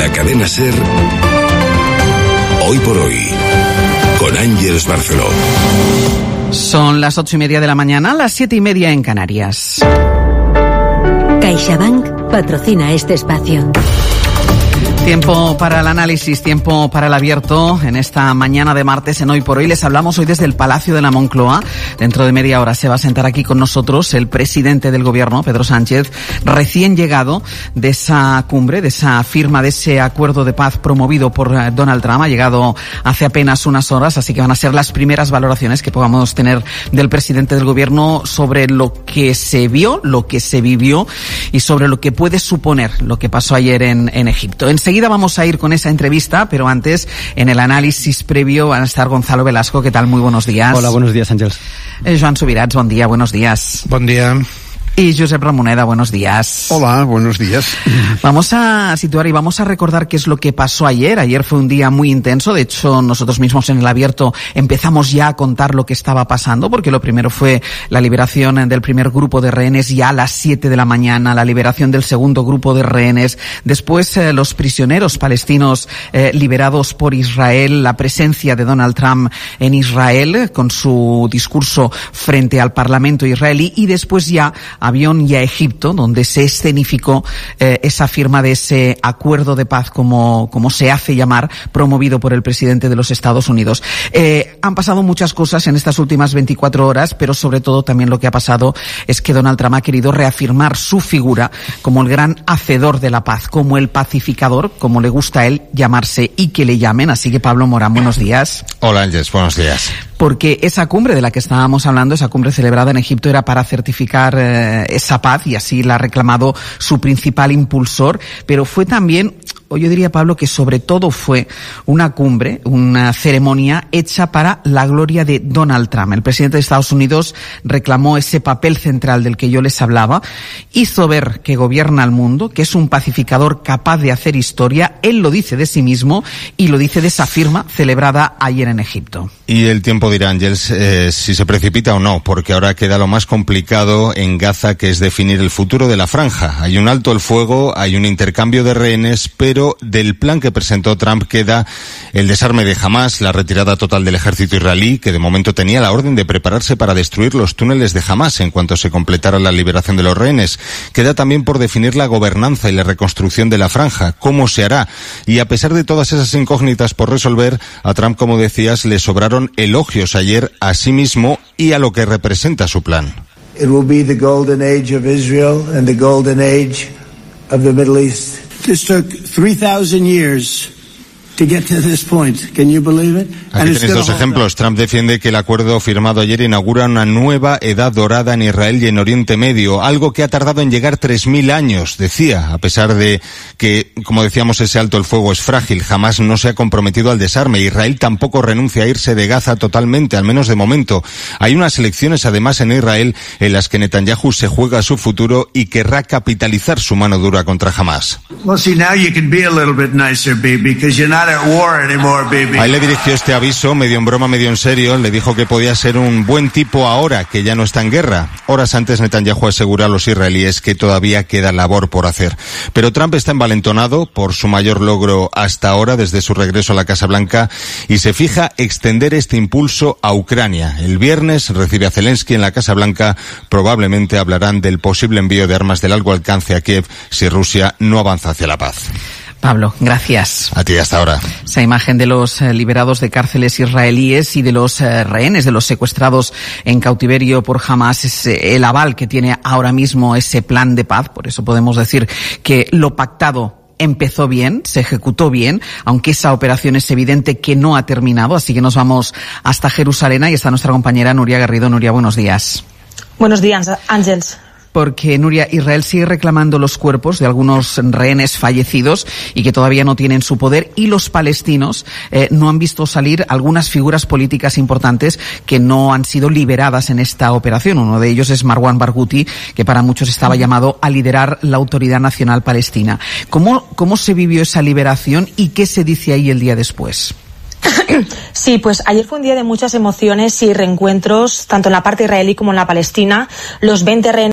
la cadena SER, Hoy por Hoy, con Ángeles Barceló. Son las 8:30 de la mañana, las 7:30 en Canarias. CaixaBank patrocina este espacio. Tiempo para el análisis, tiempo para el abierto en esta mañana de martes en Hoy por Hoy. Les hablamos hoy desde el Palacio de la Moncloa. Dentro de media hora se va a sentar aquí con nosotros el presidente del gobierno, Pedro Sánchez, recién llegado de esa cumbre, de esa firma, de ese acuerdo de paz promovido por Donald Trump. Ha llegado hace apenas unas horas, así que van a ser las primeras valoraciones que podamos tener del presidente del gobierno sobre lo que se vio, lo que se vivió y sobre lo que puede suponer lo que pasó ayer en Egipto. Enseguida vamos a ir con esa entrevista, pero antes, en el análisis previo, van a estar Gonzalo Velasco. ¿Qué tal? Muy buenos días. Hola, buenos días, Àngels. Joan Subirats, buen día, buenos días. Buen día. Y Josep Ramoneda, buenos días. Hola, buenos días. Vamos a situar y vamos a recordar qué es lo que pasó ayer. Ayer fue un día muy intenso. De hecho, nosotros mismos en el abierto empezamos ya a contar lo que estaba pasando, porque lo primero fue la liberación del primer grupo de rehenes ya a las 7 de la mañana, la liberación del segundo grupo de rehenes, después los prisioneros palestinos liberados por Israel, la presencia de Donald Trump en Israel con su discurso frente al Parlamento israelí y después ya avión y a Egipto, donde se escenificó esa firma de ese acuerdo de paz, como se hace llamar, promovido por el presidente de los Estados Unidos. Han pasado muchas cosas en estas últimas 24 horas, pero sobre todo también lo que ha pasado es que Donald Trump ha querido reafirmar su figura como el gran hacedor de la paz, como el pacificador, como le gusta a él llamarse y que le llamen. Así que Pablo Morán, buenos días. Hola Ángeles, buenos días. Porque esa cumbre de la que estábamos hablando, esa cumbre celebrada en Egipto, era para certificar esa paz y así la ha reclamado su principal impulsor, pero fue también, o yo diría, Pablo, que sobre todo fue una cumbre, una ceremonia hecha para la gloria de Donald Trump. El presidente de Estados Unidos reclamó ese papel central del que yo les hablaba, hizo ver que gobierna el mundo, que es un pacificador capaz de hacer historia. Él lo dice de sí mismo y lo dice de esa firma celebrada ayer en Egipto. Y el tiempo dirá, Ángeles, si se precipita o no, porque ahora queda lo más complicado en Gaza, que es definir el futuro de la franja. Hay un alto el fuego, hay un intercambio de rehenes, pero del plan que presentó Trump queda el desarme de Hamás, la retirada total del ejército israelí, que de momento tenía la orden de prepararse para destruir los túneles de Hamás en cuanto se completara la liberación de los rehenes. Queda también por definir la gobernanza y la reconstrucción de la franja, cómo se hará. Y a pesar de todas esas incógnitas por resolver, a Trump, como decías, le sobraron elogios ayer a sí mismo y a lo que representa su plan. It will be the golden age of Israel and the golden age of the Middle East. This took 3,000 years to get to this point. Can you believe it? Aquí tenéis dos ejemplos. Trump defiende que el acuerdo firmado ayer inaugura una nueva edad dorada en Israel y en Oriente Medio, algo que ha tardado en llegar 3.000 años, decía, a pesar de que, como decíamos, ese alto el fuego es frágil. Jamás no se ha comprometido al desarme. Israel tampoco renuncia a irse de Gaza totalmente, al menos de momento. Hay unas elecciones, además, en Israel, en las que Netanyahu se juega su futuro y querrá capitalizar su mano dura contra Hamás. Well, see, now you can be a little bit nicer, baby, because you're not at war anymore, baby. Ahí le dirigió este aviso, medio en broma, medio en serio. Le dijo que podía ser un buen tipo ahora, que ya no está en guerra. Horas antes, Netanyahu asegura a los israelíes que todavía queda labor por hacer. Pero Trump está envalentonado por su mayor logro hasta ahora, desde su regreso a la Casa Blanca, y se fija extender este impulso a Ucrania. El viernes recibe a Zelensky en la Casa Blanca. Probablemente hablarán del posible envío de armas de largo alcance a Kiev si Rusia no avanza hacia la paz. Pablo, gracias. A ti, hasta ahora. Esa imagen de los liberados de cárceles israelíes y de los rehenes, de los secuestrados en cautiverio por Hamás, es el aval que tiene ahora mismo ese plan de paz. Por eso podemos decir que lo pactado empezó bien, se ejecutó bien, aunque esa operación es evidente que no ha terminado. Así que nos vamos hasta Jerusalén y está nuestra compañera Nuria Garrido. Nuria, buenos días. Buenos días, Àngels. Porque, Nuria, Israel sigue reclamando los cuerpos de algunos rehenes fallecidos y que todavía no tienen su poder, y los palestinos no han visto salir algunas figuras políticas importantes que no han sido liberadas en esta operación. Uno de ellos es Marwan Barghouti, que para muchos estaba llamado a liderar la Autoridad Nacional Palestina. ¿Cómo se vivió esa liberación y qué se dice ahí el día después? Sí, pues ayer fue un día de muchas emociones y reencuentros, tanto en la parte israelí como en la palestina. Los 20 rehenes